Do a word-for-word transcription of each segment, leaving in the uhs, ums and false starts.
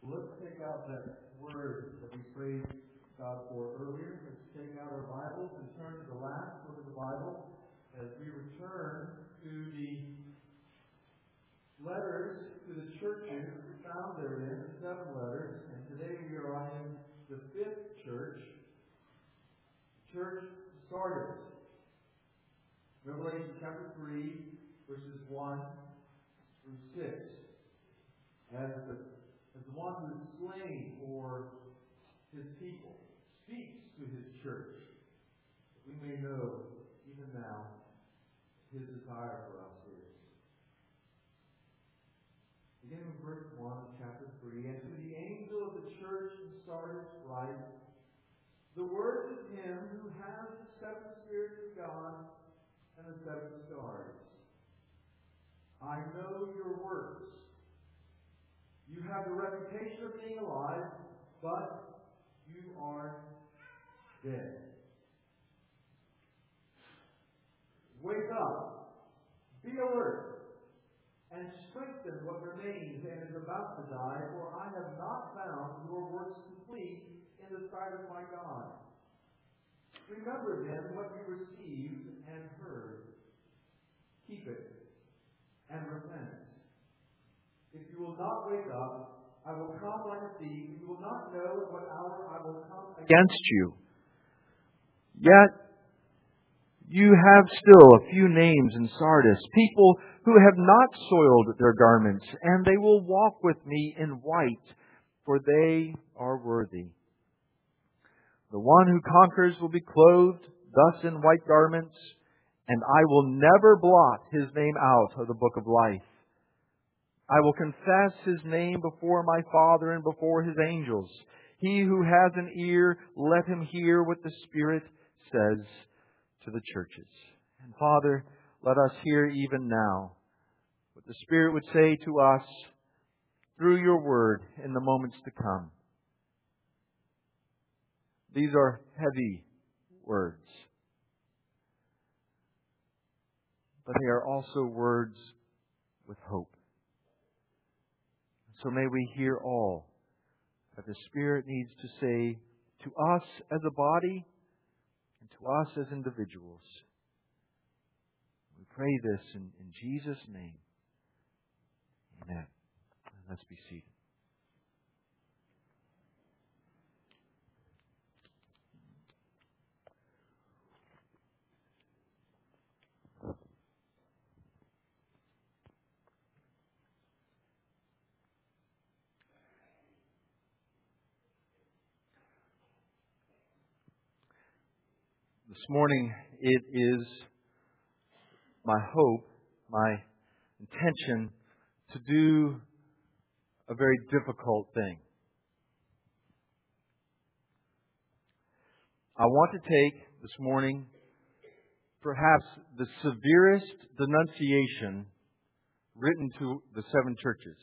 Let's take out that word that we praised God for earlier. Let's take out our Bibles and turn to the last book of the Bible as we return to the letters to the churches found therein, the seven letters. And today we are in the fifth church, Church Sardis. Revelation chapter three, verses one through six. As the As the one who is slain for his people, speaks to his church, that we may know, even now, his desire for us is. Beginning with verse one of chapter three, and to the angel of the church in Sardis write, the words of him who has the seven spirits of God and the seven stars. I know your works. You have the reputation of being alive, but you are dead. Wake up, be alert, and strengthen what remains and is about to die, for I have not found your works complete in the sight of my God. Remember then what you received and heard. Keep it and repent. If you will not wake up, I will come like a thief. You will not know at what hour I will come against you. Yet, you have still a few names in Sardis, people who have not soiled their garments, and they will walk with me in white, for they are worthy. The one who conquers will be clothed thus in white garments, and I will never blot his name out of the book of life. I will confess his name before my Father and before his angels. He who has an ear, let him hear what the Spirit says to the churches. And Father, let us hear even now what the Spirit would say to us through your word in the moments to come. These are heavy words, but they are also words with hope. So may we hear all that the Spirit needs to say to us as a body and to us as individuals. We pray this in, in Jesus' name. Amen. Let's be seated. This morning, it is my hope, my intention to do a very difficult thing. I want to take this morning perhaps the severest denunciation written to the seven churches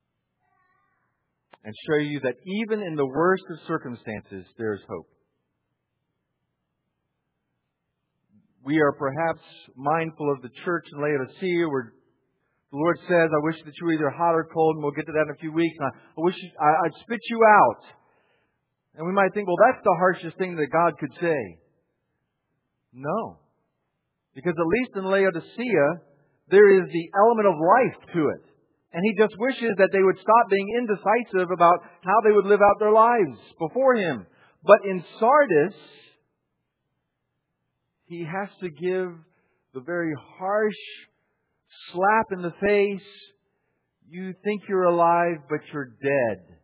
and show you that even in the worst of circumstances, there is hope. We are perhaps mindful of the church in Laodicea where the Lord says, I wish that you were either hot or cold, and we'll get to that in a few weeks. And I, I wish you, I, I'd spit you out. And we might think, well, that's the harshest thing that God could say. No. Because at least in Laodicea, there is the element of life to it. And He just wishes that they would stop being indecisive about how they would live out their lives before Him. But in Sardis, He has to give the very harsh slap in the face. You think you're alive, but you're dead.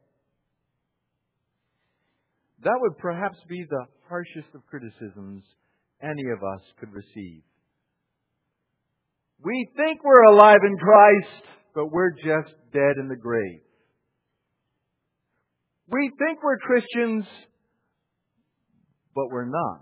That would perhaps be the harshest of criticisms any of us could receive. We think we're alive in Christ, but we're just dead in the grave. We think we're Christians, but we're not.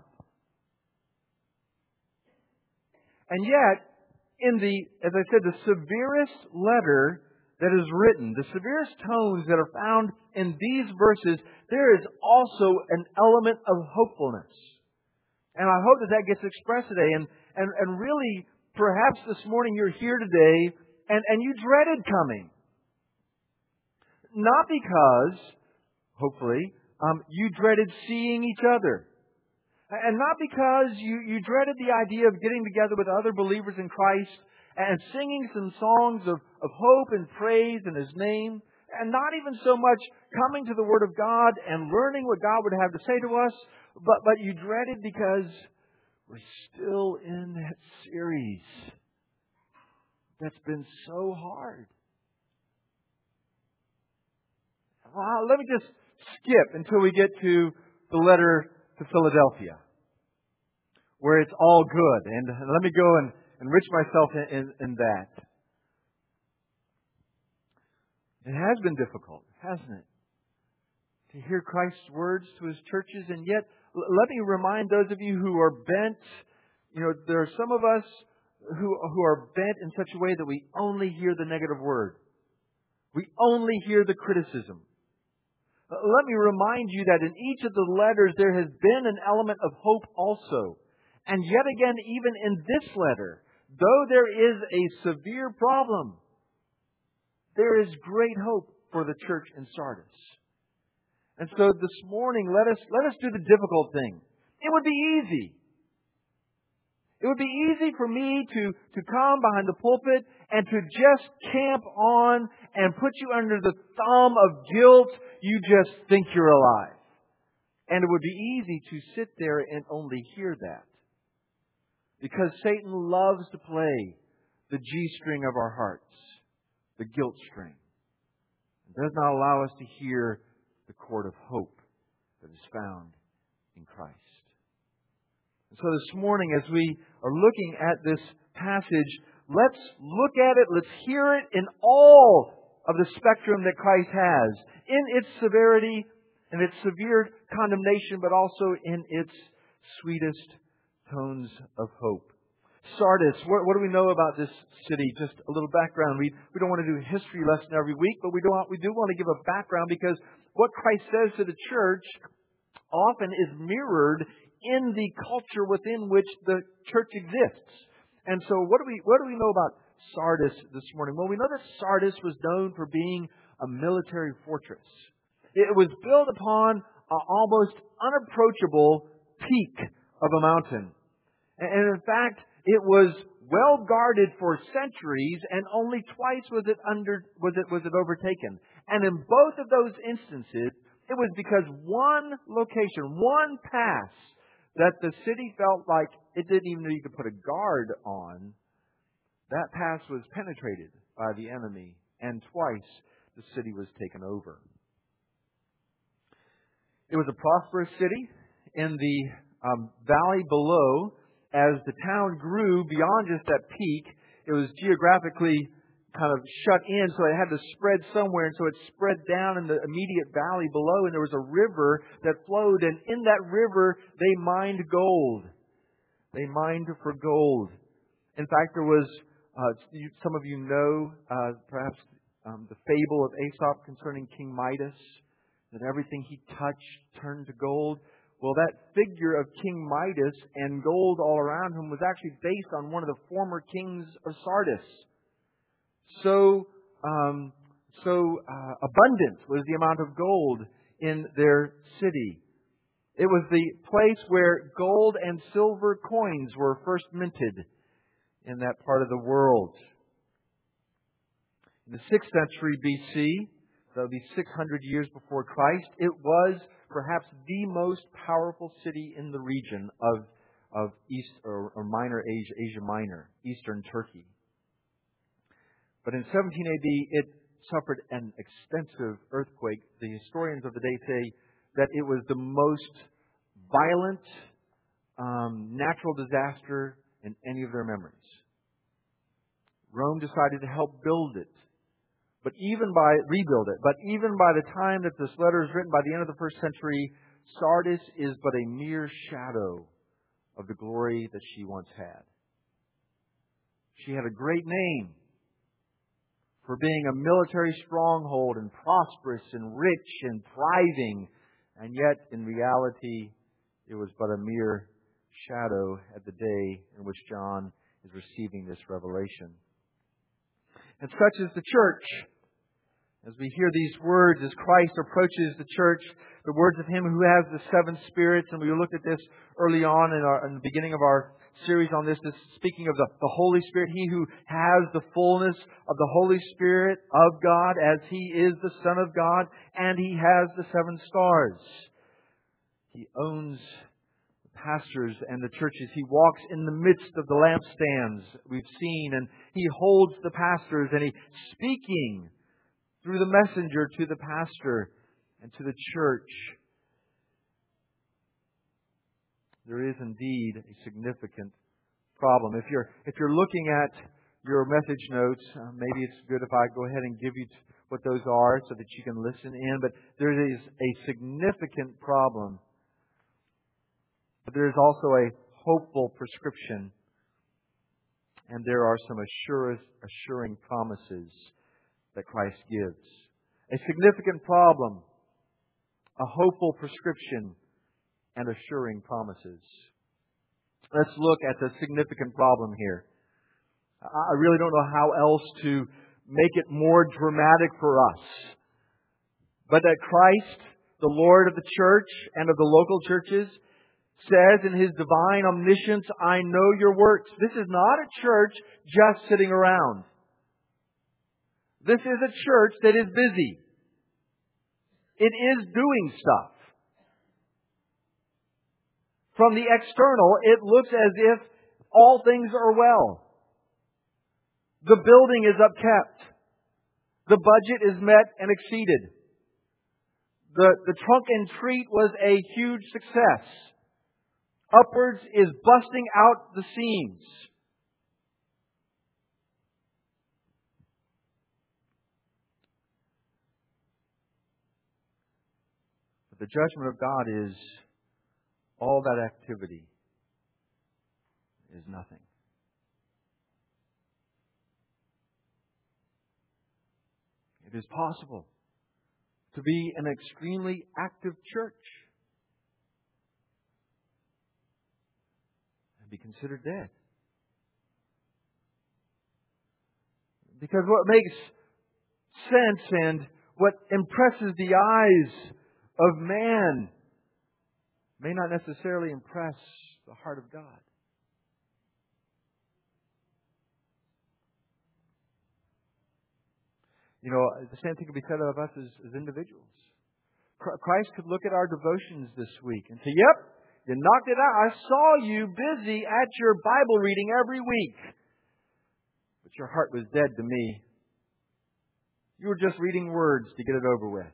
And yet, in the, as I said, the severest letter that is written, the severest tones that are found in these verses, there is also an element of hopefulness. And I hope that that gets expressed today. And, and, and really, perhaps this morning you're here today and, and you dreaded coming. not because, hopefully, um, you dreaded seeing each other. And not because you, you dreaded the idea of getting together with other believers in Christ and singing some songs of, of hope and praise in His name. And not even so much coming to the Word of God and learning what God would have to say to us. But, but you dreaded because we're still in that series that's been so hard. Well, let me just skip until we get to the letter to Philadelphia, where it's all good. And let me go and enrich myself in, in, in that. It has been difficult, hasn't it? To hear Christ's words to His churches, and yet, let me remind those of you who are bent, you know, there are some of us who, who are bent in such a way that we only hear the negative word. We only hear the criticism. Let me remind you that in each of the letters there has been an element of hope also. And yet again, even in this letter, though there is a severe problem, there is great hope for the church in Sardis. And so this morning, let us let us do the difficult thing. It would be easy. It would be easy for me to, to come behind the pulpit and to just camp on and put you under the thumb of guilt. You just think you're alive. And it would be easy to sit there and only hear that. Because Satan loves to play the G-string of our hearts, the guilt string. It does not allow us to hear the chord of hope that is found in Christ. And so this morning, as we are looking at this passage, let's look at it, let's hear it in all of the spectrum that Christ has, in its severity and its severe condemnation, but also in its sweetest tones of hope. Sardis, what, what do we know about this city? Just a little background. We we don't want to do a history lesson every week, but we don't we do want to give a background, because what Christ says to the church often is mirrored in the culture within which the church exists. And so what do we what do we know about Sardis this morning? Well, we know that Sardis was known for being a military fortress. It was built upon an almost unapproachable peak of a mountain. And in fact, it was well guarded for centuries, and only twice was it under was it was it overtaken. And in both of those instances, it was because one location, one pass, that the city felt like it didn't even know you could put a guard on. That pass was penetrated by the enemy, and twice the city was taken over. It was a prosperous city. In the um, valley below, as the town grew beyond just that peak, it was geographically kind of shut in, so it had to spread somewhere, and so it spread down in the immediate valley below, and there was a river that flowed, and in that river they mined gold. They mined for gold. In fact, there was, uh, some of you know, uh, perhaps um, the fable of Aesop concerning King Midas, that everything he touched turned to gold. Well, that figure of King Midas and gold all around him was actually based on one of the former kings of Sardis. So, um, so uh, abundant was the amount of gold in their city. It was the place where gold and silver coins were first minted in that part of the world. In the sixth century B C, that would be six hundred years before Christ, it was perhaps the most powerful city in the region of, of East or, or Minor Asia, Asia Minor, Eastern Turkey. But in seventeen A D, it suffered an extensive earthquake. The historians of the day say that it was the most violent um, natural disaster in any of their memories. Rome decided to help build it, but even by rebuild it. But even by the time that this letter is written, by the end of the first century, Sardis is but a mere shadow of the glory that she once had. She had a great name for being a military stronghold and prosperous and rich and thriving. And yet, in reality, it was but a mere shadow at the day in which John is receiving this revelation. And such is the church. As we hear these words, as Christ approaches the church, the words of Him who has the seven spirits, and we looked at this early on in, our, in the beginning of our series on this, this speaking of the, the Holy Spirit, He who has the fullness of the Holy Spirit of God, as He is the Son of God, and He has the seven stars. He owns the pastors and the churches. He walks in the midst of the lampstands we've seen, and He holds the pastors, and He's speaking through the messenger to the pastor and to the church. There is indeed a significant problem. If you're if you're looking at your message notes, uh, maybe it's good if I go ahead and give you t- what those are so that you can listen in. But there is a significant problem. But there is also a hopeful prescription, and there are some assur- assuring promises that Christ gives. A significant problem, a hopeful prescription, and assuring promises. Let's look at the significant problem here. I really don't know how else to make it more dramatic for us. But that Christ, the Lord of the church and of the local churches, says in His divine omniscience, I know your works. This is not a church just sitting around. This is a church that is busy. It is doing stuff. From the external, it looks as if all things are well. The building is upkept. The budget is met and exceeded. The, the trunk and treat was a huge success. Upwards is busting out the seams. But the judgment of God is all that activity is nothing. It is possible to be an extremely active church and be considered dead. Because what makes sense and what impresses the eyes of man may not necessarily impress the heart of God. You know, the same thing could be said of us as, as individuals. Christ could look at our devotions this week and say, yep, you knocked it out. I saw you busy at your Bible reading every week. But your heart was dead to me. You were just reading words to get it over with.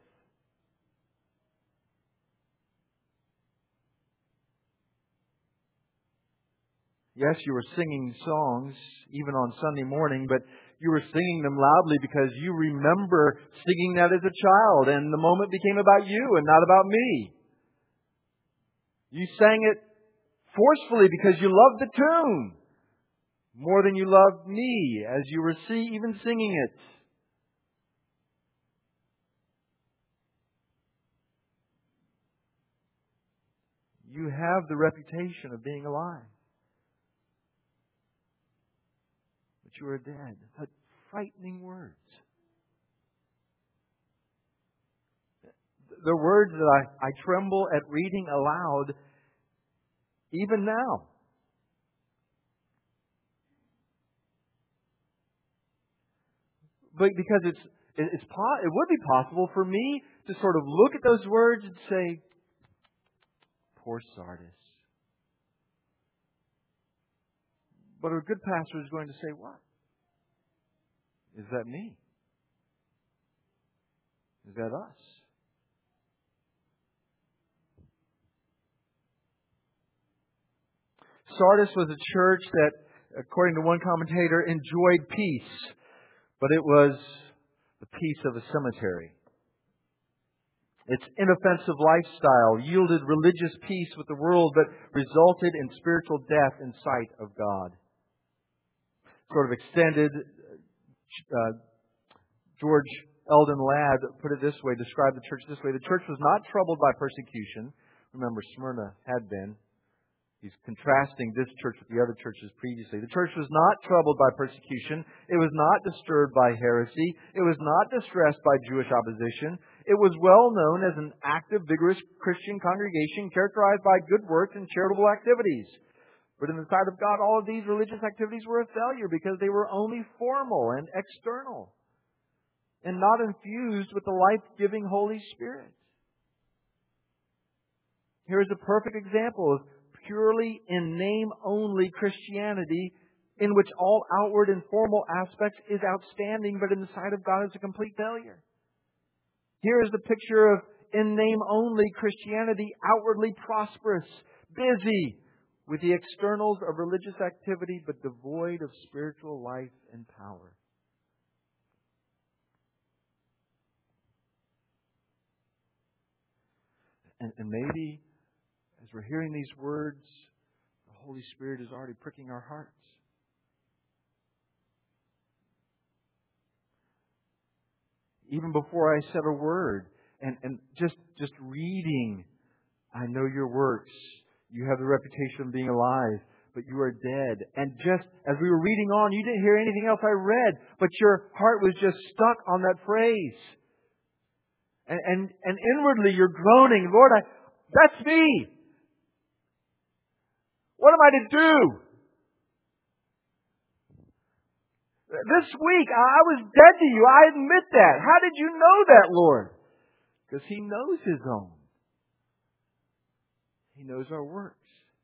Yes, you were singing songs, even on Sunday morning, but you were singing them loudly because you remember singing that as a child, and the moment became about you and not about me. You sang it forcefully because you loved the tune more than you loved me as you were see, even singing it. You have the reputation of being alive. You are dead. What frightening words. The words that I, I tremble at reading aloud even now. But because it's it's it would be possible for me to sort of look at those words and say, poor Sardis. But a good pastor is going to say, what? Is that me? Is that us? Sardis was a church that, according to one commentator, enjoyed peace, but it was the peace of a cemetery. Its inoffensive lifestyle yielded religious peace with the world, but resulted in spiritual death in sight of God. Sort of extended, uh, George Eldon Ladd put it this way, described the church this way. The church was not troubled by persecution. Remember, Smyrna had been. He's contrasting this church with the other churches previously. The church was not troubled by persecution. It was not disturbed by heresy. It was not distressed by Jewish opposition. It was well known as an active, vigorous Christian congregation characterized by good works and charitable activities. But in the sight of God, all of these religious activities were a failure because they were only formal and external and not infused with the life-giving Holy Spirit. Here is a perfect example of purely in name only Christianity in which all outward and formal aspects is outstanding, but in the sight of God is a complete failure. Here is the picture of in name only Christianity, outwardly prosperous, busy with the externals of religious activity, but devoid of spiritual life and power. And, and maybe as we're hearing these words, the Holy Spirit is already pricking our hearts. Even before I said a word, and, and just, just reading, I know your works. You have the reputation of being alive, but you are dead. And just as we were reading on, you didn't hear anything else I read, but your heart was just stuck on that phrase. And, and, and inwardly you're groaning, Lord, I, that's me. What am I to do? This week, I was dead to you. I admit that. How did you know that, Lord? Because He knows His own. He knows our works.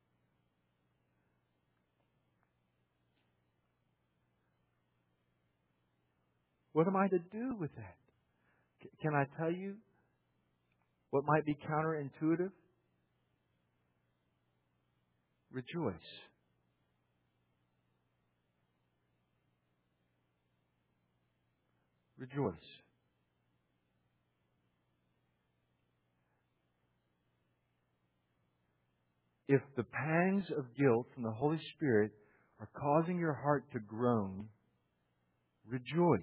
What am I to do with that? Can I tell you what might be counterintuitive? Rejoice. Rejoice. If the pangs of guilt from the Holy Spirit are causing your heart to groan, rejoice.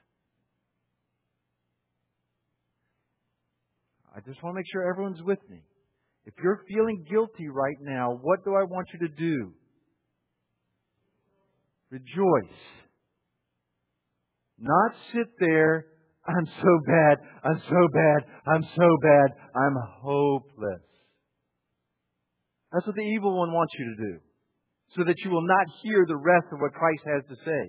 I just want to make sure everyone's with me. If you're feeling guilty right now, what do I want you to do? Rejoice. Not sit there, I'm so bad, I'm so bad, I'm so bad, I'm hopeless. That's what the evil one wants you to do, so that you will not hear the rest of what Christ has to say.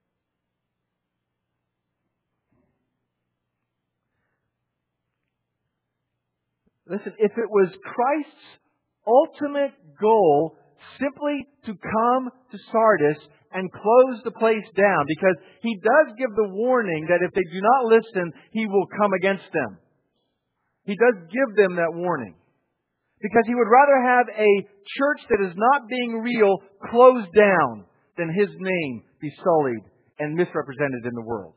Listen, if it was Christ's ultimate goal simply to come to Sardis and close the place down, because He does give the warning that if they do not listen, He will come against them. He does give them that warning. Because He would rather have a church that is not being real closed down than His name be sullied and misrepresented in the world.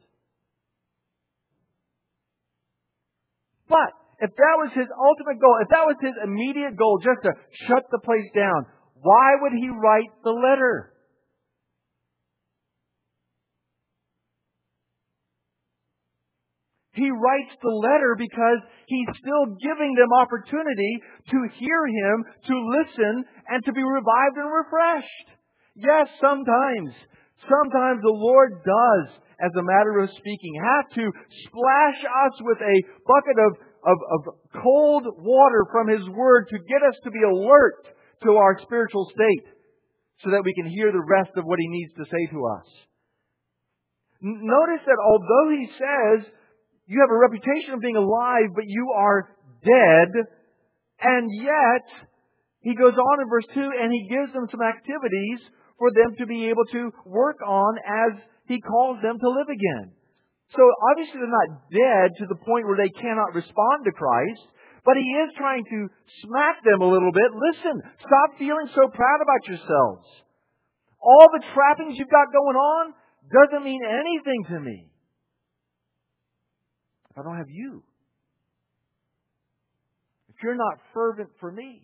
But if that was His ultimate goal, if that was His immediate goal, just to shut the place down, why would He write the letter? He writes the letter because He's still giving them opportunity to hear Him, to listen, and to be revived and refreshed. Yes, sometimes, sometimes the Lord does, as a matter of speaking, have to splash us with a bucket of, of, of cold water from His Word to get us to be alert to our spiritual state so that we can hear the rest of what He needs to say to us. N- Notice that although He says, you have a reputation of being alive, but you are dead. And yet, He goes on in verse two and He gives them some activities for them to be able to work on as He calls them to live again. So obviously they're not dead to the point where they cannot respond to Christ, but He is trying to smack them a little bit. Listen, stop feeling so proud about yourselves. All the trappings you've got going on doesn't mean anything to me if I don't have you. If you're not fervent for me.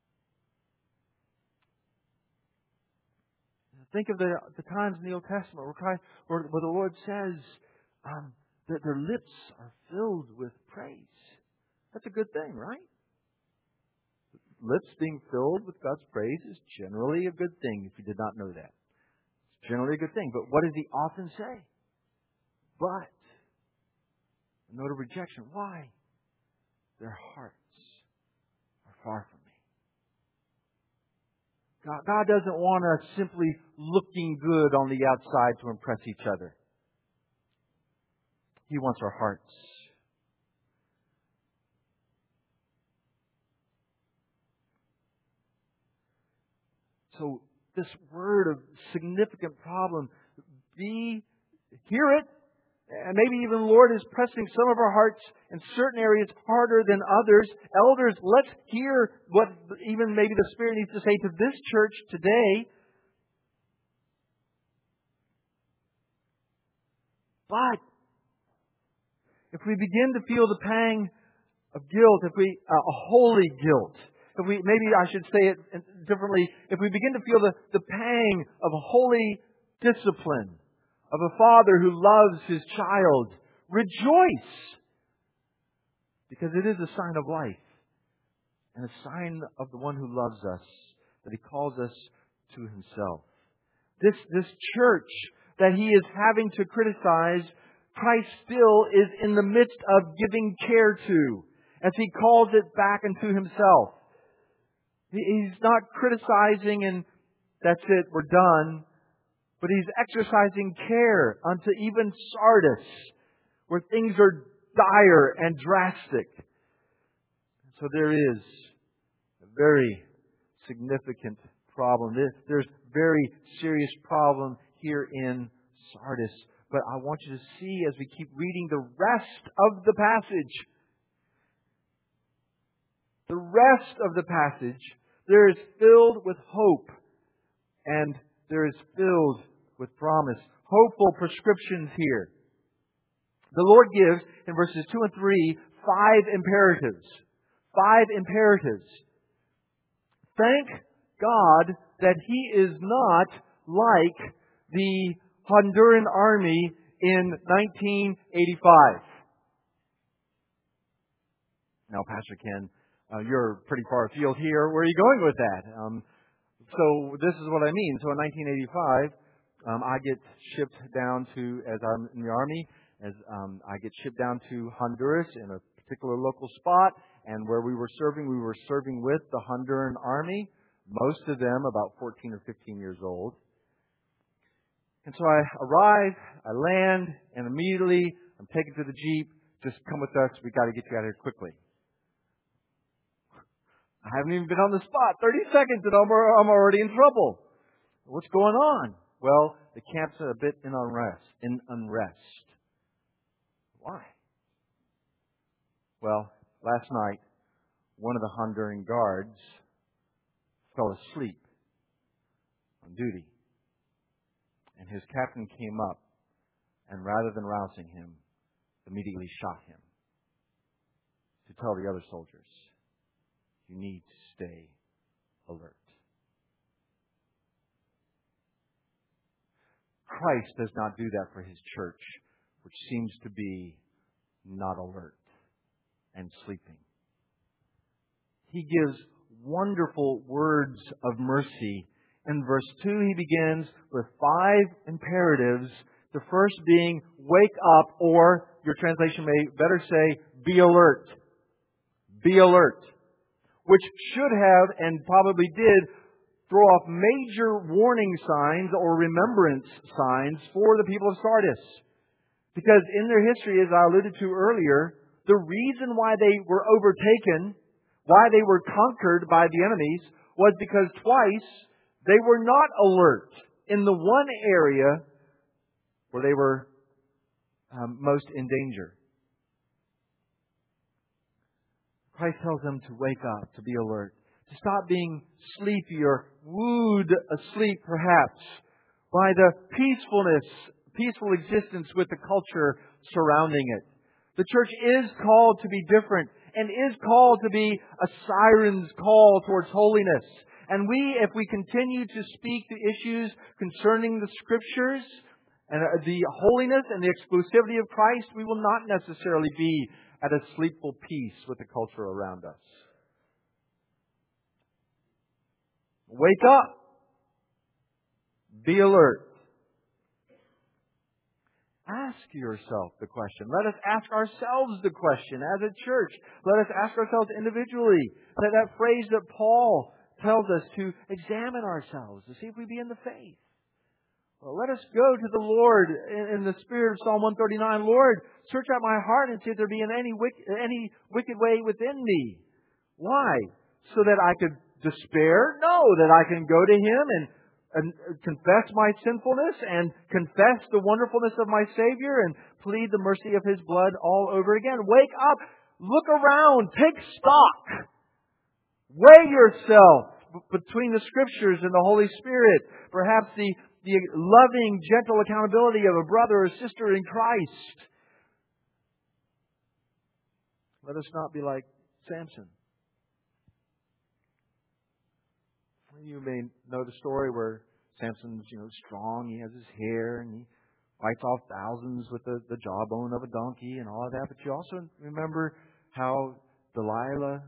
Think of the, the times in the Old Testament where, Christ, where, where the Lord says um, that their lips are filled with praise. That's a good thing, right? lips being filled with God's praise is generally a good thing if you did not know that. It's generally a good thing. But what does he often say? But, a note of rejection. Why? Their hearts are far from me. God, God doesn't want us simply looking good on the outside to impress each other. He wants our hearts. So this word of significant problem, be, hear it, and maybe even the Lord is pressing some of our hearts in certain areas harder than others. Elders, let's hear what even maybe the Spirit needs to say to this church today. But if we begin to feel the pang of guilt, if we, uh, a holy guilt, if we, maybe I should say it differently, if we begin to feel the, the pang of holy discipline, of a father who loves his child, rejoice! Because it is a sign of life and a sign of the one who loves us, that he calls us to himself. This, this church that he is having to criticize, Christ still is in the midst of giving care to, as he calls it back into himself. He's not criticizing and that's it, we're done. But he's exercising care unto even Sardis, where things are dire and drastic. So there is a very significant problem. There's very serious problem here in Sardis. But I want you to see as we keep reading the rest of the passage, the rest of the passage, there is filled with hope and there is filled with promise. Hopeful prescriptions here. The Lord gives in verses two and three five imperatives. Five imperatives. Thank God that He is not like the Honduran army in nineteen eighty-five. Now, Pastor Ken, uh, you're pretty far afield here. Where are you going with that? Um, so this is what I mean. So in nineteen eighty-five, um, I get shipped down to, as I'm in the army, as um, I get shipped down to Honduras in a particular local spot. And where we were serving, we were serving with the Honduran army. Most of them about fourteen or fifteen years old. And so I arrive, I land, and immediately I'm taken to the Jeep. Just come with us. We got to get you out of here quickly. I haven't even been on the spot. thirty seconds and I'm, I'm already in trouble. What's going on? Well, the camp's a bit in unrest. In unrest. Why? Well, last night, one of the Honduran guards fell asleep on duty. And his captain came up and rather than rousing him, immediately shot him to tell the other soldiers, you need to stay alert. Christ does not do that for His church, which seems to be not alert and sleeping. He gives wonderful words of mercy. In verse two, he begins with five imperatives. The first being, wake up, or your translation may better say, be alert. Be alert. Which should have, and probably did, throw off major warning signs or remembrance signs for the people of Sardis. Because in their history, as I alluded to earlier, the reason why they were overtaken, why they were conquered by the enemies, was because twice they were not alert in the one area where they were um, most in danger. Christ tells them to wake up, to be alert, to stop being sleepy or wooed asleep perhaps by the peacefulness, peaceful existence with the culture surrounding it. The church is called to be different and is called to be a siren's call towards holiness. And we, if we continue to speak the issues concerning the Scriptures and the holiness and the exclusivity of Christ, we will not necessarily be at a sleepful peace with the culture around us. Wake up. Be alert. Ask yourself the question. Let us ask ourselves the question as a church. Let us ask ourselves individually. That, that phrase that Paul tells us to examine ourselves to see if we be in the faith. Well, let us go to the Lord in, in the spirit of Psalm one thirty-nine. Lord, search out my heart and see if there be in any wicked, any wicked way within me. Why? So that I could despair? No, that I can go to Him and And confess my sinfulness and confess the wonderfulness of my Savior and plead the mercy of His blood all over again. Wake up. Look around. Take stock. Weigh yourself between the Scriptures and the Holy Spirit. Perhaps the, the loving, gentle accountability of a brother or sister in Christ. Let us not be like Samson. You may know the story where Samson's, you know, strong. He has his hair and he fights off thousands with the, the jawbone of a donkey and all of that. But you also remember how Delilah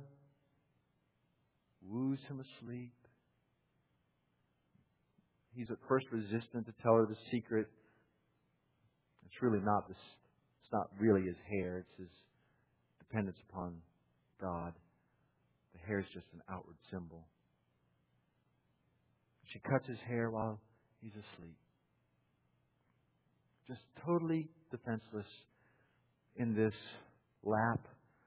woos him asleep. He's at first resistant to tell her the secret. It's really not this. It's not really his hair. It's his dependence upon God. The hair is just an outward symbol. She cuts his hair while he's asleep. Just totally defenseless in this lap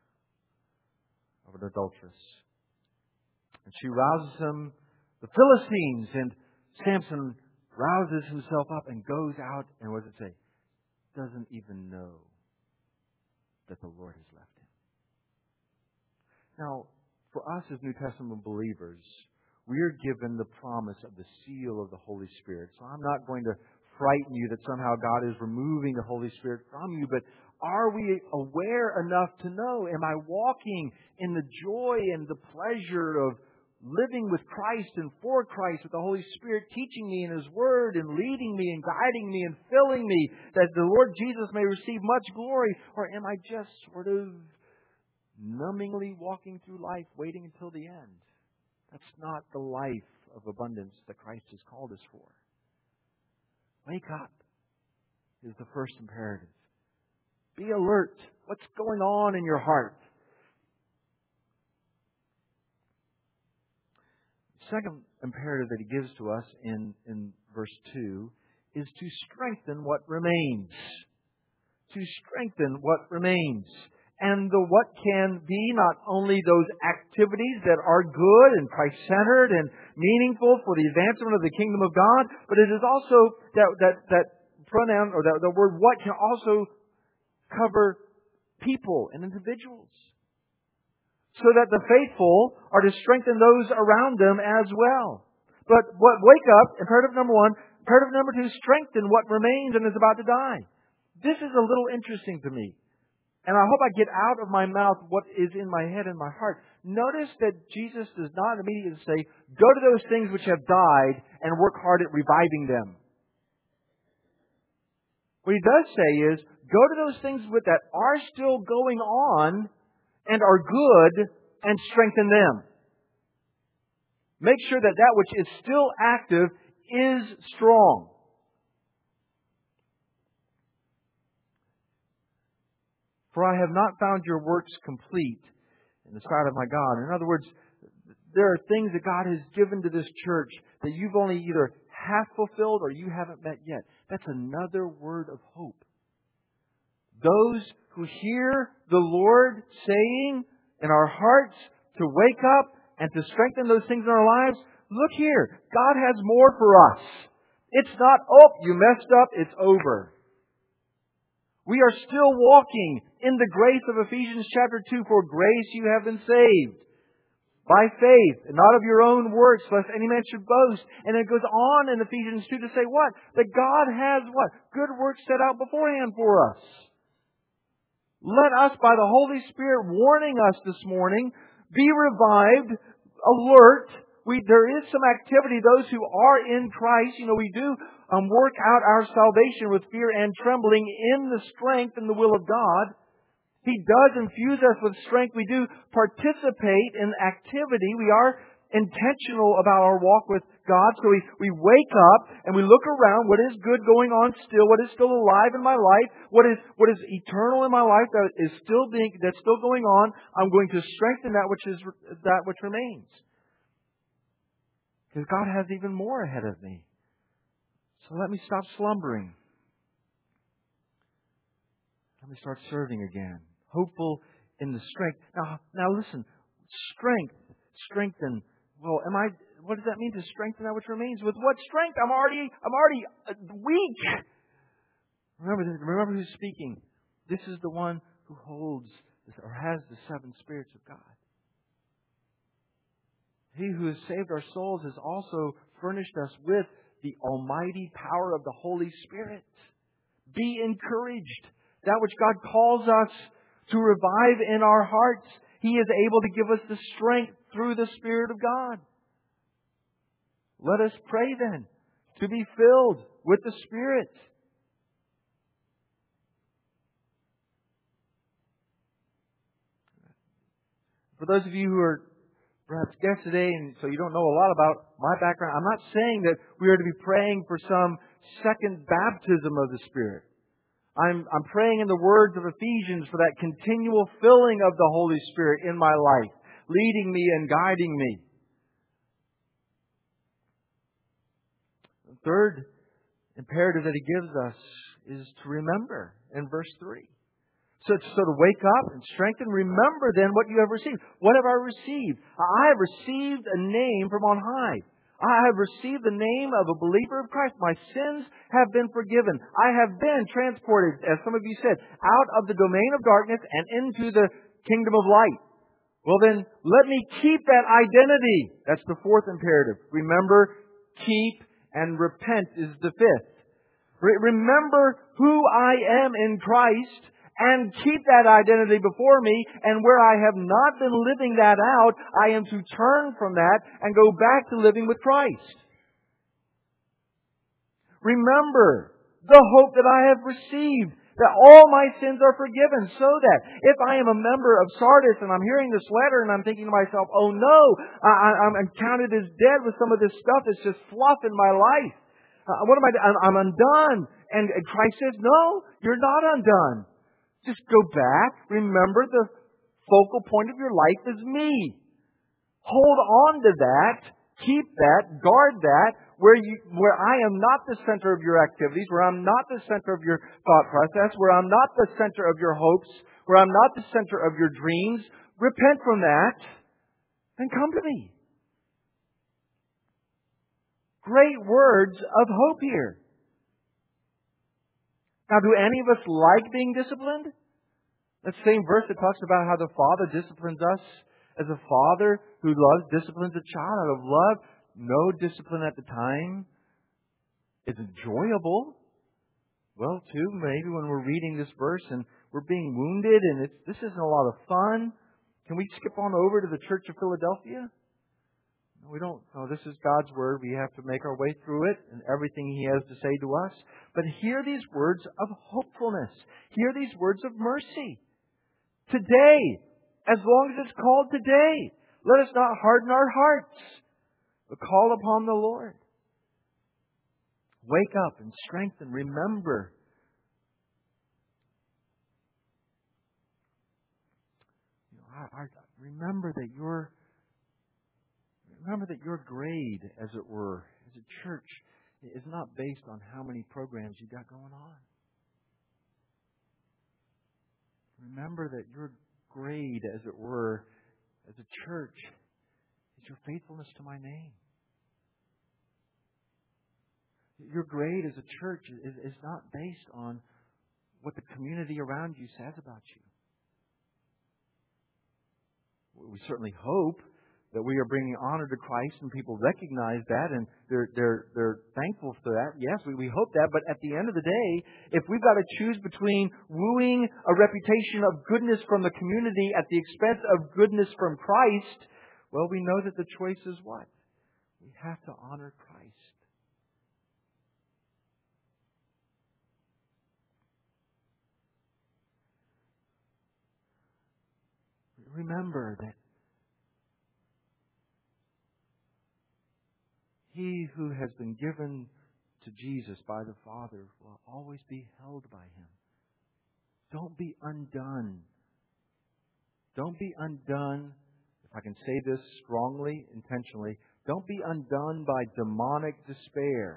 of an adulteress. And she rouses him, the Philistines, and Samson rouses himself up and goes out, and what does it say? Doesn't even know that the Lord has left him. Now, for us as New Testament believers, we are given the promise of the seal of the Holy Spirit. So I'm not going to frighten you that somehow God is removing the Holy Spirit from you, but are we aware enough to know, am I walking in the joy and the pleasure of living with Christ and for Christ, with the Holy Spirit teaching me in His Word and leading me and guiding me and filling me, that the Lord Jesus may receive much glory? Or am I just sort of numbingly walking through life waiting until the end? That's not the life of abundance that Christ has called us for. Wake up is the first imperative. Be alert. What's going on in your heart? The second imperative that He gives to us in, in verse two is to strengthen what remains. To strengthen what remains. And the what can be not only those activities that are good and Christ-centered and meaningful for the advancement of the kingdom of God, but it is also that that, that pronoun or that the word what can also cover people and individuals. So that the faithful are to strengthen those around them as well. But what wake up, imperative number one, imperative number two, strengthen what remains and is about to die. This is a little interesting to me. And I hope I get out of my mouth what is in my head and my heart. Notice that Jesus does not immediately say, go to those things which have died and work hard at reviving them. What He does say is, go to those things that are still going on and are good and strengthen them. Make sure that that which is still active is strong. For I have not found your works complete in the sight of my God. In other words, there are things that God has given to this church that you've only either half fulfilled or you haven't met yet. That's another word of hope. Those who hear the Lord saying in our hearts to wake up and to strengthen those things in our lives, look here, God has more for us. It's not, oh, you messed up, it's over. We are still walking in the grace of Ephesians chapter two. For grace you have been saved by faith, and not of your own works, lest any man should boast. And it goes on in Ephesians two to say what? That God has what? Good works set out beforehand for us. Let us, by the Holy Spirit warning us this morning, be revived, alert. We, there is some activity. Those who are in Christ, you know, we do um, work out our salvation with fear and trembling in the strength and the will of God. He does infuse us with strength. We do participate in activity. We are intentional about our walk with God. So we, we wake up and we look around. What is good going on still? What is still alive in my life? What is what is eternal in my life that is still being that's still going on? I'm going to strengthen that which is that which remains. Because God has even more ahead of me. So let me stop slumbering. Let me start serving again. Hopeful in the strength. Now, now listen. Strength, strengthen. Well, am I? What does that mean to strengthen that which remains? With what strength? I'm already, I'm already weak. Remember, remember who's speaking. This is the one who holds or has the seven spirits of God. He who has saved our souls has also furnished us with the almighty power of the Holy Spirit. Be encouraged. That which God calls us to revive in our hearts, He is able to give us the strength through the Spirit of God. Let us pray then to be filled with the Spirit. For those of you who are perhaps guests today, and so you don't know a lot about my background, I'm not saying that we are to be praying for some second baptism of the Spirit. I'm, I'm praying in the words of Ephesians for that continual filling of the Holy Spirit in my life, leading me and guiding me. The third imperative that He gives us is to remember in verse three. So, so to wake up and strengthen, remember then what you have received. What have I received? I have received a name from on high. I have received the name of a believer of Christ. My sins have been forgiven. I have been transported, as some of you said, out of the domain of darkness and into the kingdom of light. Well then, let me keep that identity. That's the fourth imperative. Remember, keep, and repent is the fifth. Re- remember who I am in Christ, and keep that identity before me, and where I have not been living that out, I am to turn from that and go back to living with Christ. Remember the hope that I have received, that all my sins are forgiven, so that if I am a member of Sardis and I'm hearing this letter and I'm thinking to myself, oh no, I, I'm counted as dead with some of this stuff, it's just fluff in my life. Uh, what am I? I'm, I'm undone. And Christ says, no, you're not undone. Just go back. Remember the focal point of your life is me. Hold on to that. Keep that. Guard that. Where you, where I am not the center of your activities, where I'm not the center of your thought process, where I'm not the center of your hopes, where I'm not the center of your dreams. Repent from that and come to me. Great words of hope here. Now, do any of us like being disciplined? That same verse that talks about how the Father disciplines us as a father who loves disciplines a child out of love. No discipline at the time is enjoyable. Well, too, maybe when we're reading this verse and we're being wounded and it's, this isn't a lot of fun, can we skip on over to the Church of Philadelphia? We don't. No, this is God's Word. We have to make our way through it and everything He has to say to us. But hear these words of hopefulness. Hear these words of mercy. Today, as long as it's called today, let us not harden our hearts, but call upon the Lord. Wake up and strengthen. Remember. You know, I, I, remember that you're Remember that your grade, as it were, as a church, is not based on how many programs you got going on. Remember that your grade, as it were, as a church, is your faithfulness to my name. Your grade as a church is, is not based on what the community around you says about you. We certainly hope that we are bringing honor to Christ and people recognize that and they're they're they're thankful for that. Yes, we, we hope that. But at the end of the day, if we've got to choose between wooing a reputation of goodness from the community at the expense of goodness from Christ, well, we know that the choice is what? We have to honor Christ. Remember that He who has been given to Jesus by the Father will always be held by Him. Don't be undone. Don't be undone, if I can say this strongly, intentionally, don't be undone by demonic despair.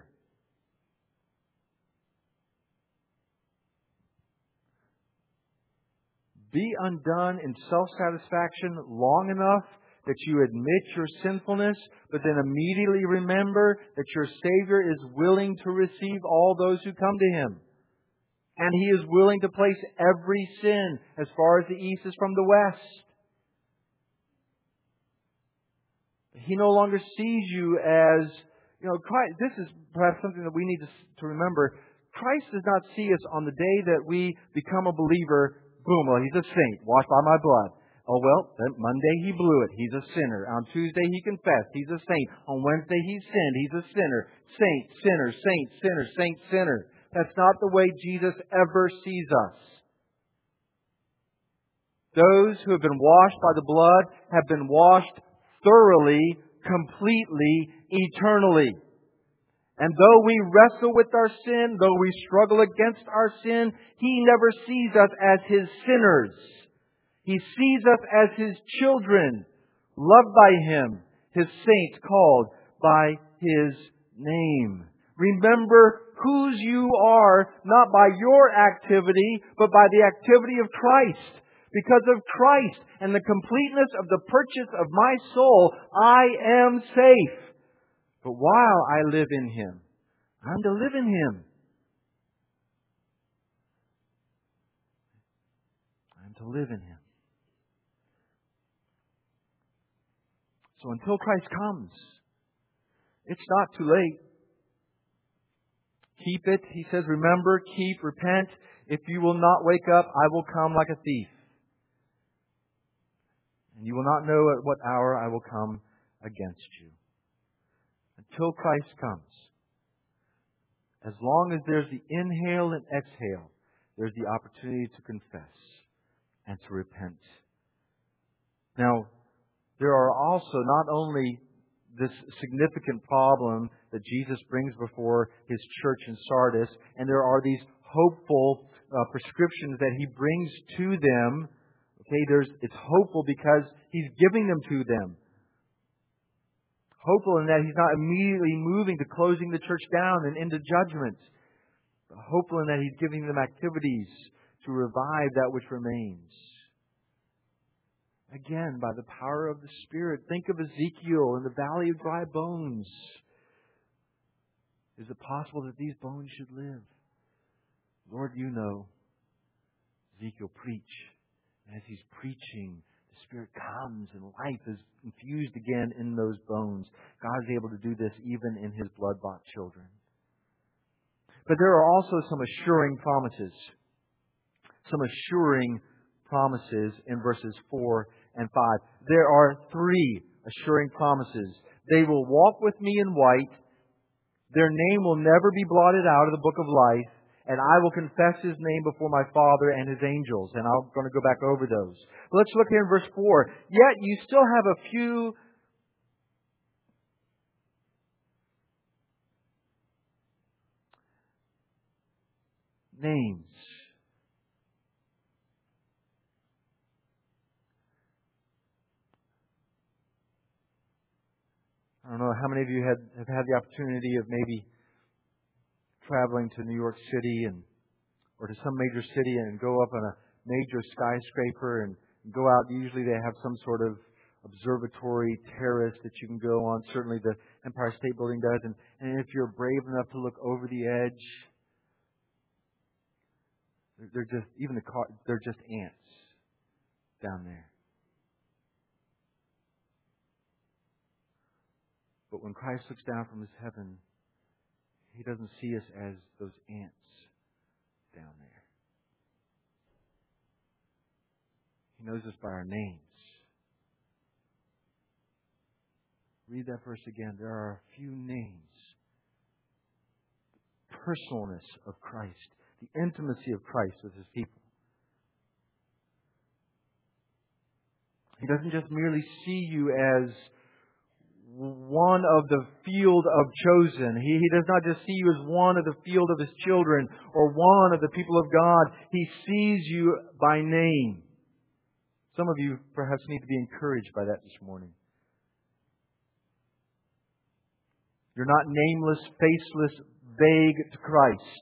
Be undone in self-satisfaction long enough that you admit your sinfulness, but then immediately remember that your Savior is willing to receive all those who come to Him. And He is willing to place every sin as far as the east is from the west. He no longer sees you as, you know, Christ. This is perhaps something that we need to, to remember. Christ does not see us on the day that we become a believer. Boom, well, He's a saint, washed by my blood. Oh, well, then Monday He blew it. He's a sinner. On Tuesday He confessed. He's a saint. On Wednesday He sinned. He's a sinner. Saint, sinner, saint, sinner, saint, sinner. That's not the way Jesus ever sees us. Those who have been washed by the blood have been washed thoroughly, completely, eternally. And though we wrestle with our sin, though we struggle against our sin, He never sees us as His sinners. He sees us as His children, loved by Him, His saints called by His name. Remember whose you are, not by your activity, but by the activity of Christ. Because of Christ and the completeness of the purchase of my soul, I am safe. But while I live in Him, I'm to live in Him. I'm to live in Him. So until Christ comes, it's not too late. Keep it. He says, remember, keep, repent. If you will not wake up, I will come like a thief. And you will not know at what hour I will come against you. Until Christ comes, as long as there's the inhale and exhale, there's the opportunity to confess and to repent. Now, there are also not only this significant problem that Jesus brings before His church in Sardis, and there are these hopeful uh, prescriptions that He brings to them. Okay, there's it's hopeful because He's giving them to them. Hopeful in that He's not immediately moving to closing the church down and into judgment. But hopeful in that He's giving them activities to revive that which remains. Again, by the power of the Spirit, think of Ezekiel in the valley of dry bones. Is it possible that these bones should live? Lord, you know. Ezekiel, preach. And as he's preaching, the Spirit comes and life is infused again in those bones. God is able to do this even in His blood-bought children. But there are also some assuring promises. Some assuring promises in verses four and five. There are three assuring promises. They will walk with me in white. Their name will never be blotted out of the book of life. And I will confess His name before my Father and His angels. And I'm going to go back over those. But let's look here in verse four. Yet you still have a few names. I don't know how many of you had, have had the opportunity of maybe traveling to New York City and or to some major city and go up on a major skyscraper and go out. Usually they have some sort of observatory terrace that you can go on. Certainly the Empire State Building does. And, and if you're brave enough to look over the edge, they're, they're just, even the car, they're just ants down there. But when Christ looks down from His heaven, He doesn't see us as those ants down there. He knows us by our names. Read that verse again. There are a few names. The personalness of Christ. The intimacy of Christ with His people. He doesn't just merely see you as one of the field of chosen. He, he does not just see you as one of the field of His children or one of the people of God. He sees you by name. Some of you perhaps need to be encouraged by that this morning. You're not nameless, faceless, vague to Christ.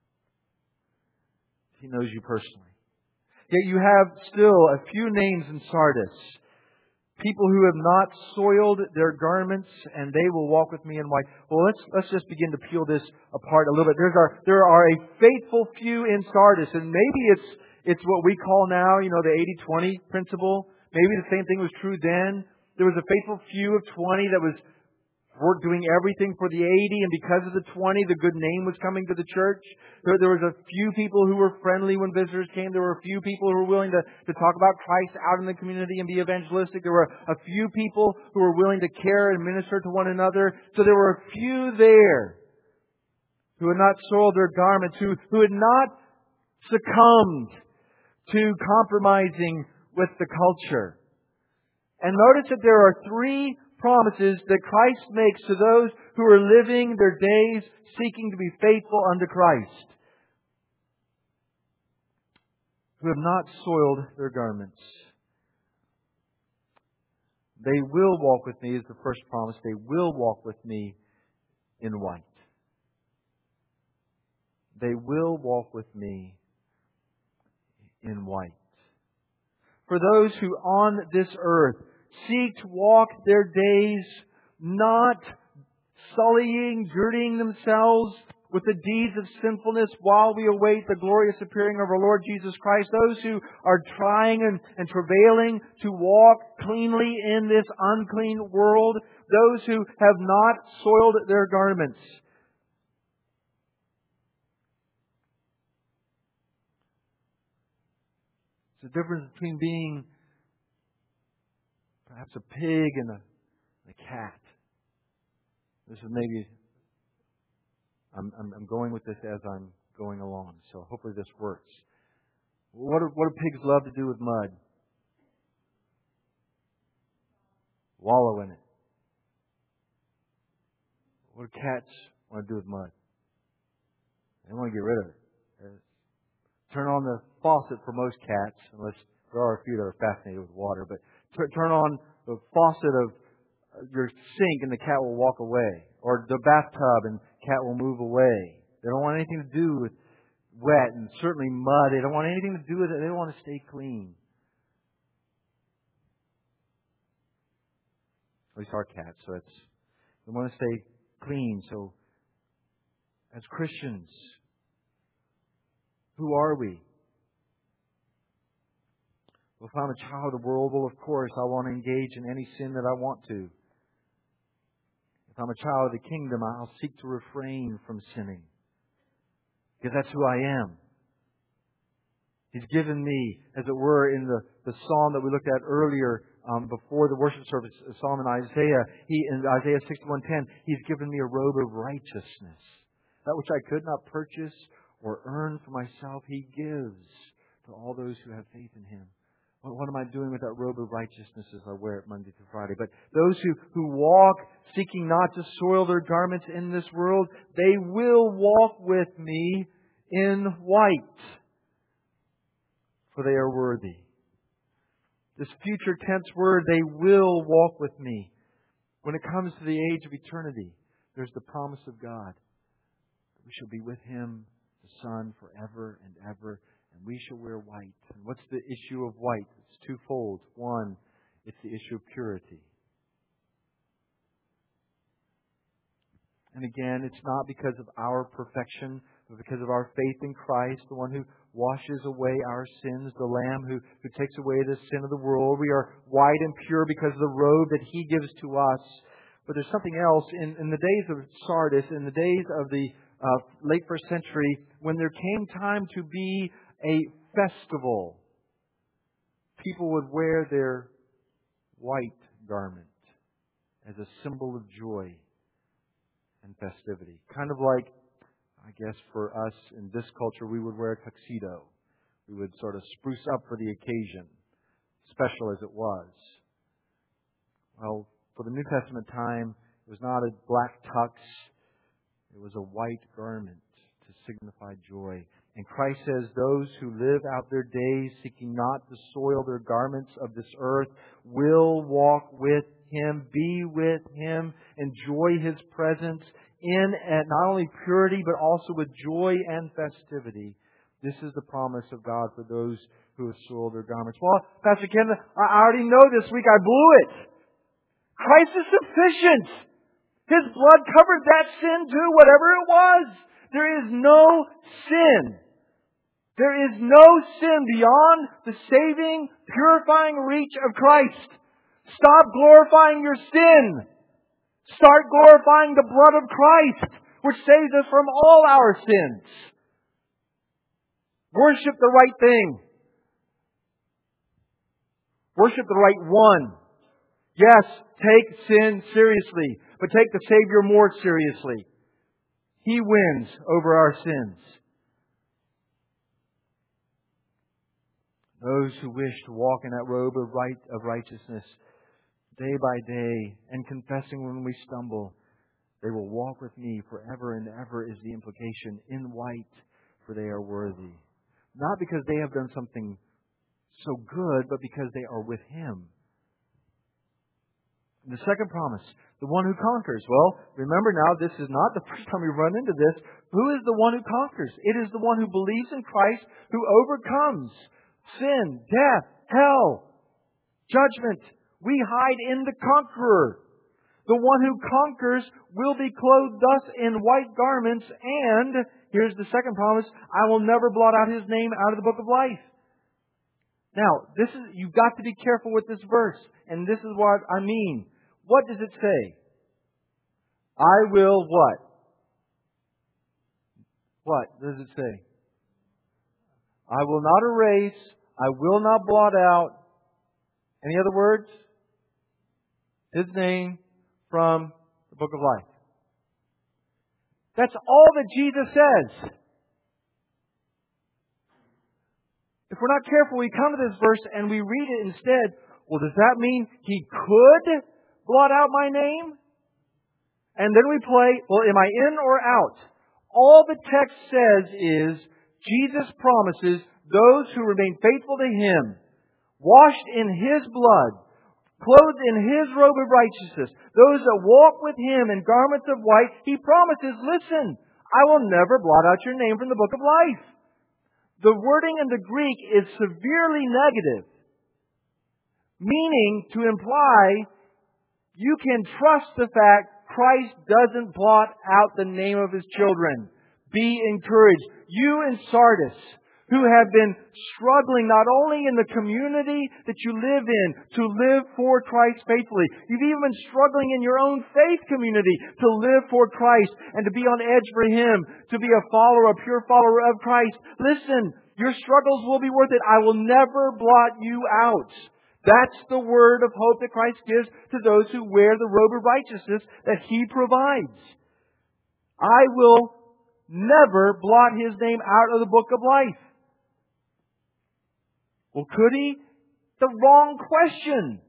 He knows you personally. Yet you have still a few names in Sardis. People who have not soiled their garments, and they will walk with me in white. Well, let's let's just begin to peel this apart a little bit. There's our, there are a faithful few in Sardis, and maybe it's it's what we call now, you know, the eighty twenty principle. Maybe the same thing was true then. There was a faithful few of twenty that was work doing everything for the eighty, and because of the twenty, the good name was coming to the church. There, there was a few people who were friendly when visitors came. There were a few people who were willing to, to talk about Christ out in the community and be evangelistic. There were a few people who were willing to care and minister to one another. So there were a few there who had not soiled their garments, who, who had not succumbed to compromising with the culture. And notice that there are three promises that Christ makes to those who are living their days seeking to be faithful unto Christ, who have not soiled their garments. They will walk with me is the first promise. They will walk with me in white. They will walk with me in white. For those who on this earth seek to walk their days not sullying, dirtying themselves with the deeds of sinfulness while we await the glorious appearing of our Lord Jesus Christ. Those who are trying and, and travailing to walk cleanly in this unclean world. Those who have not soiled their garments. It's the difference between being perhaps a pig and a, a cat. This is maybe, I'm, I'm, I'm going with this as I'm going along, so hopefully this works. What do, what do pigs love to do with mud? Wallow in it. What do cats want to do with mud? They want to get rid of it. Turn on the faucet for most cats, unless there are a few that are fascinated with water, but turn on the faucet of your sink and the cat will walk away. Or the bathtub and the cat will move away. They don't want anything to do with wet and certainly mud. They don't want anything to do with it. They want to stay clean. At least our cats. So it's, they want to stay clean. So as Christians, who are we? Well, if I'm a child of the world, well, of course, I want to engage in any sin that I want to. If I'm a child of the kingdom, I'll seek to refrain from sinning. Because that's who I am. He's given me, as it were, in the, the psalm that we looked at earlier, um, before the worship service, a psalm in Isaiah, he, in Isaiah sixty-one ten, He's given me a robe of righteousness. That which I could not purchase or earn for myself, He gives to all those who have faith in Him. What am I doing with that robe of righteousness as I wear it Monday through Friday? But those who, who walk seeking not to soil their garments in this world, they will walk with me in white, for they are worthy. This future tense word, they will walk with me. When it comes to the age of eternity, there's the promise of God. We shall be with Him, the Son, forever and ever. And we shall wear white. And what's the issue of white? It's twofold. One, it's the issue of purity. And again, it's not because of our perfection, but because of our faith in Christ, the one who washes away our sins, the Lamb who, who takes away the sin of the world. We are white and pure because of the robe that He gives to us. But there's something else. In, in the days of Sardis, in the days of the uh, late first century, when there came time to be a festival, people would wear their white garment as a symbol of joy and festivity. Kind of like, I guess for us in this culture, we would wear a tuxedo. We would sort of spruce up for the occasion, special as it was. Well, For the New Testament time, it was not a black tux. It was a white garment to signify joy. And Christ says, those who live out their days seeking not to soil their garments of this earth will walk with Him, be with Him, enjoy His presence in not only purity but also with joy and festivity. This is the promise of God for those who have soiled their garments. Well, Pastor Ken, I already know this week I blew it. Christ is sufficient. His blood covered that sin too, whatever it was. There is no sin. There is no sin beyond the saving, purifying reach of Christ. Stop glorifying your sin. Start glorifying the blood of Christ, which saves us from all our sins. Worship the right thing. Worship the right one. Yes, take sin seriously, but take the Savior more seriously. He wins over our sins. Those who wish to walk in that robe of right of righteousness day by day and confessing when we stumble, they will walk with me forever and ever is the implication, in white, for they are worthy. Not because they have done something so good, but because they are with Him. And the second promise, the one who conquers. Well, remember now, this is not the first time we run into this. Who is the one who conquers? It is the one who believes in Christ, who overcomes sin, death, hell, judgment. We hide in the conqueror. The one who conquers will be clothed thus in white garments, and, here's the second promise, I will never blot out His name out of the book of life. Now, this is, you've got to be careful with this verse, and this is what I mean. What does it say? I will what? What does it say? I will not erase. I will not blot out. Any other words? His name from the book of life. That's all that Jesus says. If we're not careful, we come to this verse and we read it instead. Well, does that mean He could blot out my name? And then we play, well, am I in or out? All the text says is, Jesus promises those who remain faithful to Him, washed in His blood, clothed in His robe of righteousness, those that walk with Him in garments of white, He promises, listen, I will never blot out your name from the book of life. The wording in the Greek is severely negative, meaning to imply you can trust the fact Christ doesn't blot out the name of His children. Be encouraged. You in Sardis, who have been struggling not only in the community that you live in to live for Christ faithfully, you've even been struggling in your own faith community to live for Christ and to be on edge for Him, to be a follower, a pure follower of Christ. Listen, your struggles will be worth it. I will never blot you out. That's the word of hope that Christ gives to those who wear the robe of righteousness that He provides. I will never blot His name out of the book of life. Well, could He? The wrong question.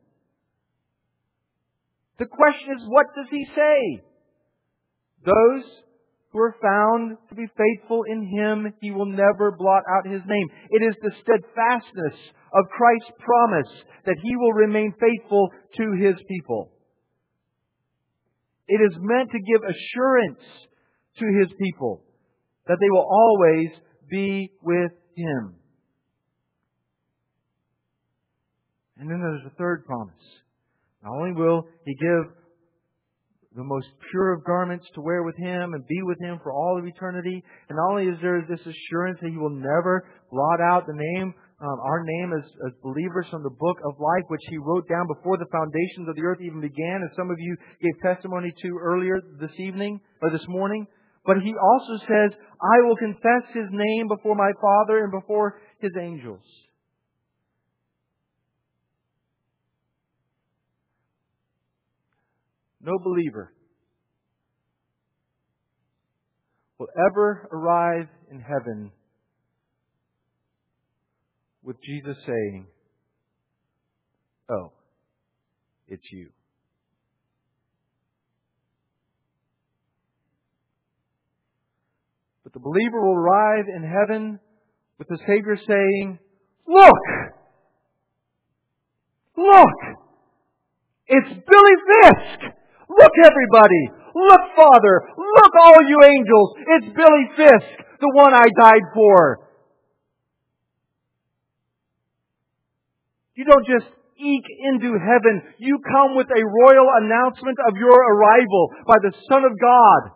The question is, what does He say? Those who are found to be faithful in Him, He will never blot out His name. It is the steadfastness of Christ's promise that He will remain faithful to His people. It is meant to give assurance to His people that they will always be with Him. And then there's a third promise. Not only will He give the most pure of garments to wear with Him and be with Him for all of eternity, and not only is there this assurance that He will never blot out the name, um, our name as, as believers from the book of life, which He wrote down before the foundations of the earth even began, as some of you gave testimony to earlier this evening or this morning. But He also says, I will confess His name before my Father and before His angels. No believer will ever arrive in heaven with Jesus saying, oh, it's you. But the believer will arrive in heaven with the Savior saying, "Look! Look! It's Billy Fisk! Look, everybody! Look, Father! Look, all you angels! It's Billy Fisk, the one I died for!" You don't just eke into heaven. You come with a royal announcement of your arrival by the Son of God.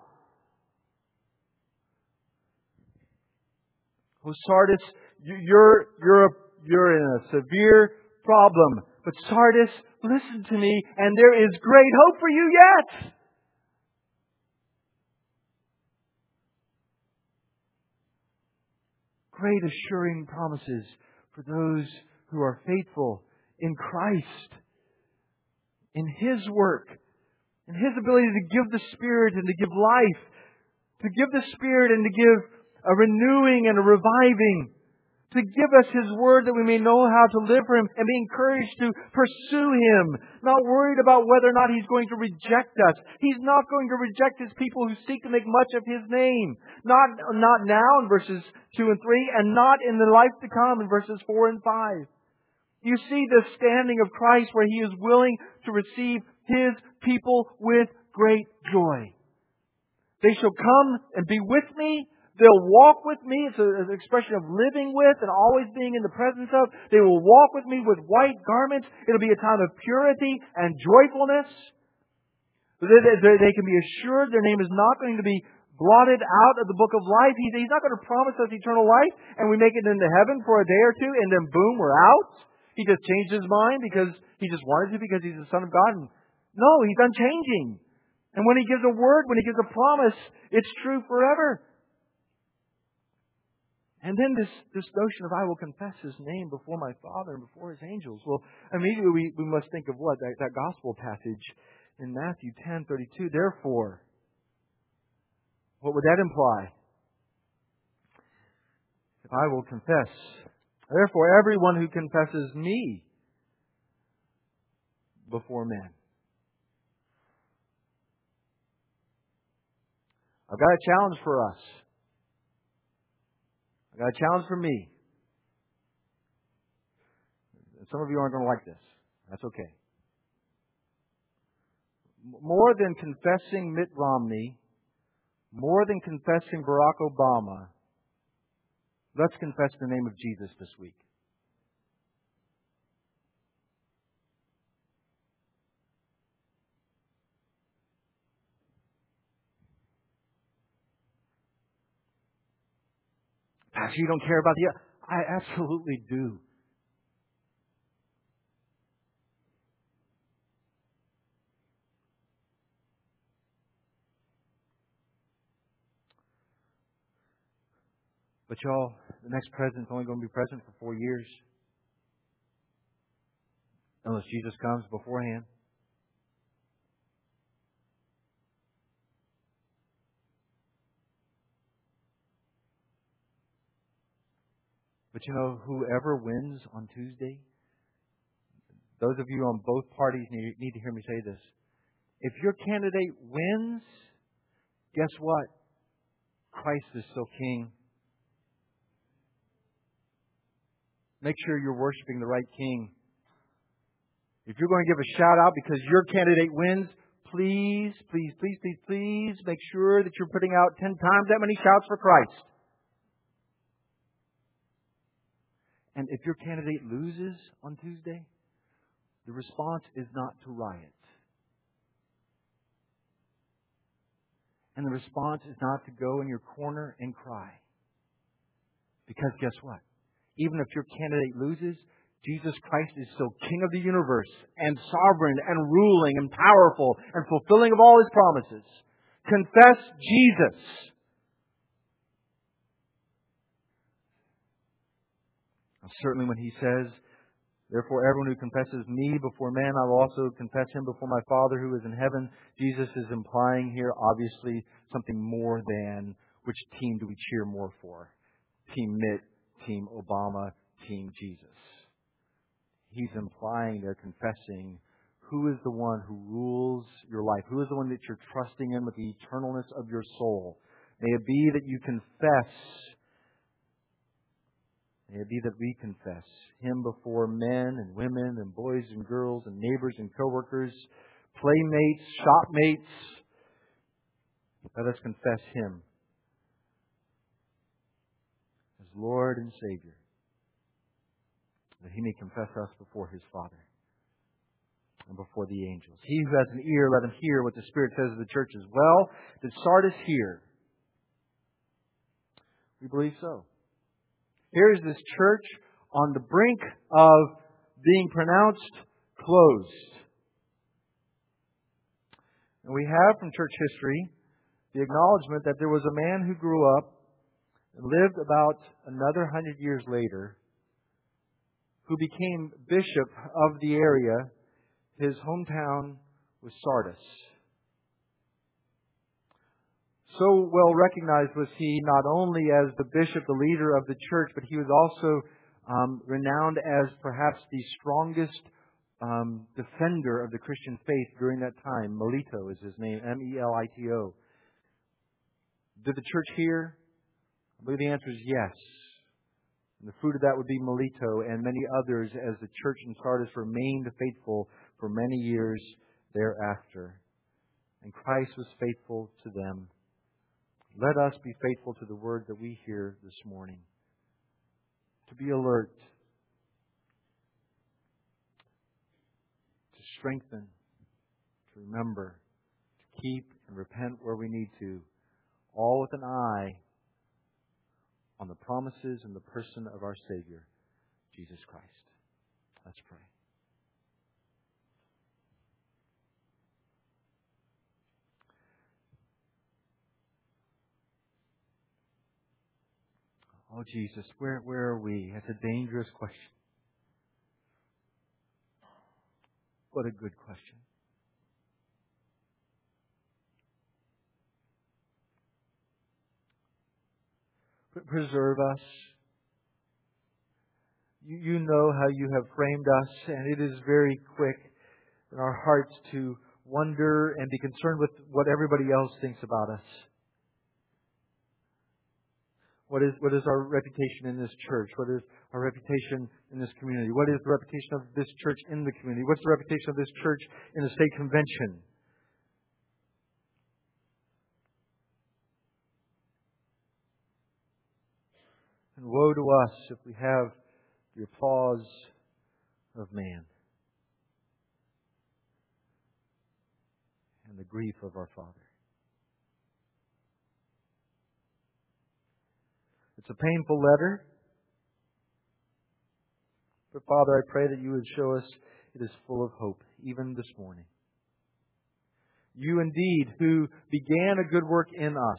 Oh, Sardis, you're, you're, you're in a severe problem. But Sardis, listen to me, and there is great hope for you yet. Great assuring promises for those who are faithful in Christ, in His work, in His ability to give the Spirit and to give life, to give the Spirit and to give a renewing and a reviving, to give us His Word that we may know how to live for Him and be encouraged to pursue Him, not worried about whether or not He's going to reject us. He's not going to reject His people who seek to make much of His name. Not, not now in verses two and three, and not in the life to come in verses four and five. You see the standing of Christ where He is willing to receive His people with great joy. They shall come and be with me. They'll walk with me. It's an expression of living with and always being in the presence of. They will walk with me with white garments. It'll be a time of purity and joyfulness. They, they, they can be assured their name is not going to be blotted out of the book of life. He's, he's not going to promise us eternal life and we make it into heaven for a day or two and then boom, we're out. He just changed His mind because He just wanted to because He's the Son of God. And no, He's unchanging. And when He gives a word, when He gives a promise, it's true forever. And then this, this notion of I will confess His name before my Father and before His angels. Well, immediately we, we must think of what? That, that gospel passage in Matthew ten thirty-two. Therefore, what would that imply? If I will confess, therefore everyone who confesses me before men. I've got a challenge for us. I've got a challenge for me. Some of you aren't going to like this. That's okay. More than confessing Mitt Romney, more than confessing Barack Obama, let's confess the name of Jesus this week. Pastor, you don't care about the... I absolutely do. But y'all, the next president's only going to be president for four years. Unless Jesus comes beforehand. But you know, whoever wins on Tuesday, those of you on both parties need, need to hear me say this. If your candidate wins, guess what? Christ is still king. Make sure you're worshiping the right king. If you're going to give a shout out because your candidate wins, please, please, please, please, please make sure that you're putting out ten times that many shouts for Christ. And if your candidate loses on Tuesday, the response is not to riot. And the response is not to go in your corner and cry. Because guess what? Even if your candidate loses, Jesus Christ is still King of the universe and sovereign and ruling and powerful and fulfilling of all His promises. Confess Jesus. Certainly when He says, therefore everyone who confesses me before men, I will also confess him before my Father who is in heaven. Jesus is implying here, obviously, something more than which team do we cheer more for. Team Mitt, Team Obama, Team Jesus. He's implying they're confessing who is the one who rules your life. Who is the one that you're trusting in with the eternalness of your soul. May it be that you confess, may it be that we confess Him before men and women and boys and girls and neighbors and coworkers, playmates, shopmates. Let us confess Him as Lord and Savior, that He may confess us before His Father and before the angels. He who has an ear, let him hear what the Spirit says to the churches. Well, did Sardis hear? We believe so. Here is this church on the brink of being pronounced closed. And we have from church history the acknowledgement that there was a man who grew up and lived about another hundred years later, who became bishop of the area. His hometown was Sardis. So well recognized was he not only as the bishop, the leader of the church, but he was also um, renowned as perhaps the strongest um, defender of the Christian faith during that time. Melito is his name, M E L I T O. Did the church hear? I believe the answer is yes. And the fruit of that would be Melito and many others as the church in Sardis remained faithful for many years thereafter. And Christ was faithful to them. Let us be faithful to the word that we hear this morning. To be alert. To strengthen. To remember. To keep and repent where we need to. All with an eye on the promises and the person of our Savior, Jesus Christ. Let's pray. Oh, Jesus, where, where are we? That's a dangerous question. What a good question. Preserve us. You, you know how you have framed us, and it is very quick in our hearts to wonder and be concerned with what everybody else thinks about us. What is, what is our reputation in this church? What is our reputation in this community? What is the reputation of this church in the community? What's the reputation of this church in the state convention? And woe to us if we have the applause of man and the grief of our Father. It's a painful letter. But Father, I pray that you would show us it is full of hope, even this morning. You indeed, who began a good work in us,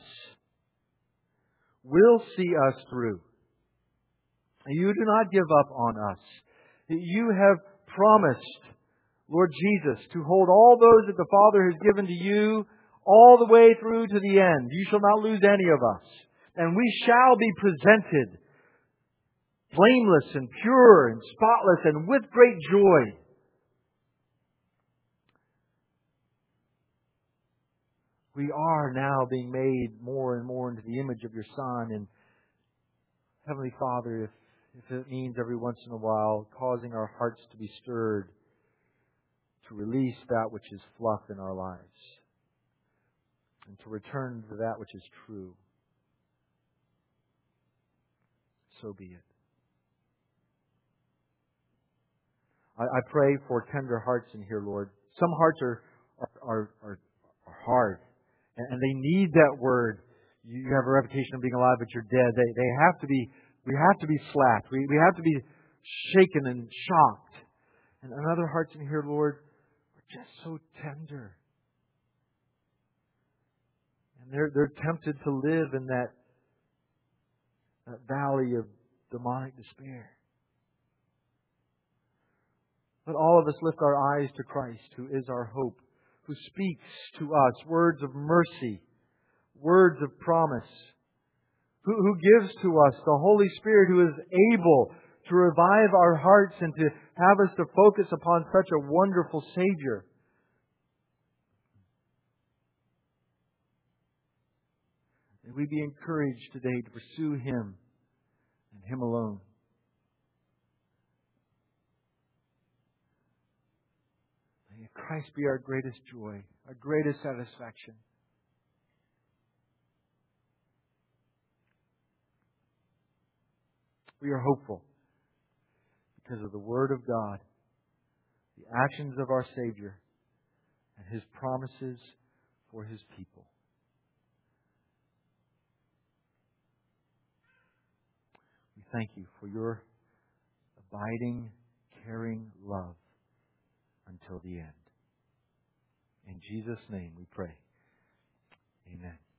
will see us through. You do not give up on us. You have promised, Lord Jesus, to hold all those that the Father has given to you all the way through to the end. You shall not lose any of us. And we shall be presented blameless and pure and spotless and with great joy. We are now being made more and more into the image of your Son. And Heavenly Father, if, if it means every once in a while causing our hearts to be stirred to release that which is fluff in our lives and to return to that which is true, so be it. I, I pray for tender hearts in here, Lord. Some hearts are are are, are hard, and, and they need that word. You have a reputation of being alive, but you're dead. They they have to be. We have to be slapped. We we have to be shaken and shocked. And, and other hearts in here, Lord, are just so tender, and they're they're tempted to live in that. that valley of demonic despair. Let all of us lift our eyes to Christ, who is our hope, who speaks to us words of mercy, words of promise, who, who gives to us the Holy Spirit, who is able to revive our hearts and to have us to focus upon such a wonderful Savior. May we be encouraged today to pursue Him and Him alone. May Christ be our greatest joy, our greatest satisfaction. We are hopeful because of the Word of God, the actions of our Savior, and His promises for His people. We thank you for your abiding, caring love until the end. In Jesus' name we pray. Amen.